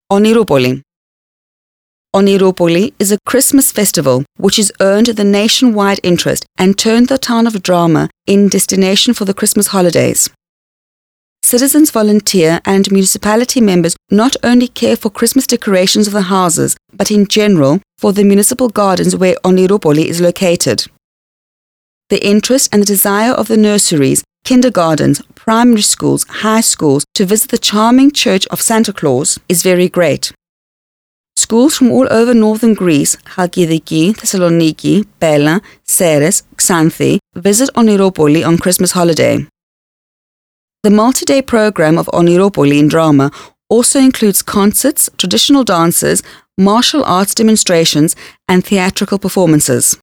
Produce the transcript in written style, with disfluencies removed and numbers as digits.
Oniroupoli. Oniroupoli is a Christmas festival which has earned the nationwide interest and turned the town of Drama in destination for the Christmas holidays. Citizens volunteer and municipality members not only care for Christmas decorations of the houses, but in general for the municipal gardens where Oniroupoli is located. The interest and the desire of the nurseries, kindergartens, primary schools, high schools to visit the charming church of Santa Claus is very great. Schools from all over northern Greece, Chalkidiki, Thessaloniki, Pella, Ceres, Xanthi, visit Oniroupoli on Christmas holiday. The multi-day program of Oniroupoli in Drama also includes concerts, traditional dances, martial arts demonstrations, and theatrical performances.